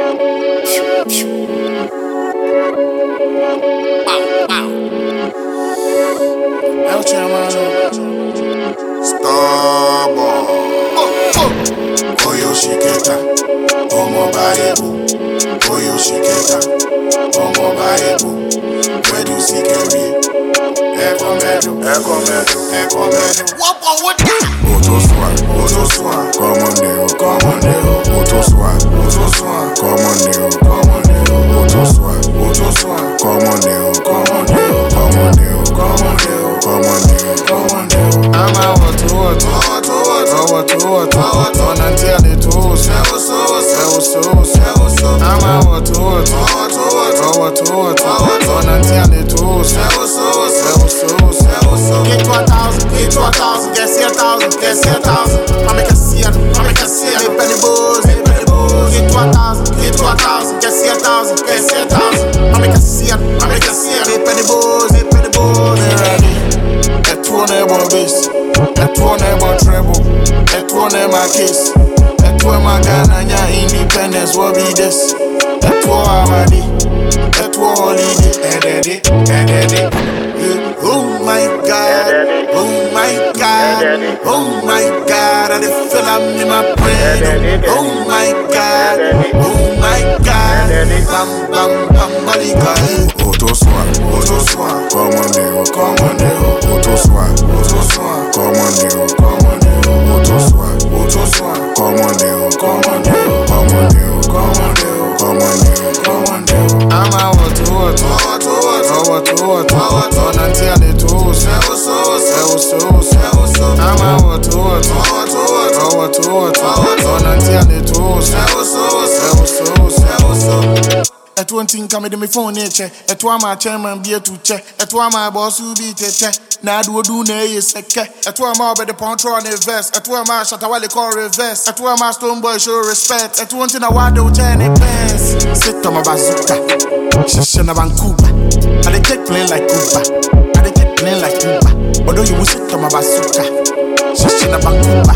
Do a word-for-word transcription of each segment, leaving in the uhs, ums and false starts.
El Chamano Starboy Oyo Shiketa Omo Baebu Oyo Shiketa Omo Baebu Where do you see Kerry? Eko Medu Eko Medu Eko Medu What on what Oto Swan Oto Swan Come on Deo Come on Deo Oto Swan Oto Swan Come on Deo Come on Deo Oto Swan Oto Swan Come on Deo Come on Deo Come on Deo Come on Deo Come on Deo Come on Deo I'm a what to what what to what to what to what on until the toes Sevo so Sevo so Sevo so I'm a what to what what to what to what to what on until the toes Sevo so Sevo so Sevo so Get to a thousand Get to a thousand Get see a thousand Get see a thousand I make a see it I make a see it Penny bows Penny bows Get to a thousand Get to a thousand Get see a thousand Get see a thousand I make a see it I make a see it Penny bows Penny bows Ready That one about bass That one about treble That one my case That one my Ghana independence will be this That one Amadi That one holiday And daddy And daddy Oh my God Oh my God Oh my God I feel I'm in my brain Oh my God Oh my God Bam bam bam malika Oto Swan Oto Swan Come on Deo Come on Deo Oto Swan Oto Swan Come on Deo Come on Deo Oto Swan Oto Swan Come on Deo Come on Deo Come on Deo Come on Deo Come on Deo Come on Deo I'm a what to what what to what what to what what on until the toes Sevo so Sevo so Sevo so I'm a what to what what to what what to what what on until the toes Sevo so Sevo so Sevo so At one thing come with me phone nature. At one my chairman be a to check. At one my boss who be te check. Now do do ne is a ke. At one my by the poncho on the vest. At one my shot while they call reverse. At one my stone boy show respect. At one thing I want to change pants. Sit on my bazooka. Shishana Vancouver. I they take plane like Cuba. I they take plane like Cuba. Although you will sit on my bazooka. Shishana Vancouver.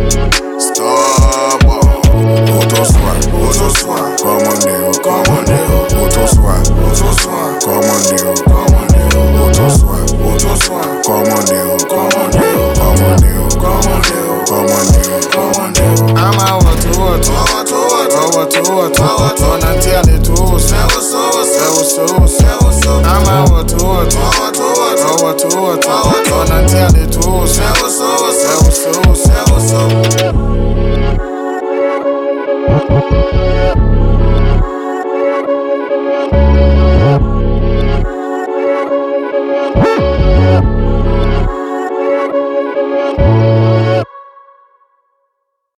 Stop. Oto Swan, Oto Swan, come on Deo, come on Deo, Oto Swan, Oto Swan, come on Deo, come on Deo, Oto Swan, Oto Swan, come on Deo, come on Deo, come on Deo, come on Deo, come on Deo, come on Deo. I'm a what to what, what to what, what to what, what on until the toes, Sevo so, Sevo so, Sevo so. I'm a what to what, what to what, what to what, what on until the toes, Sevo so, Sevo so, Sevo so.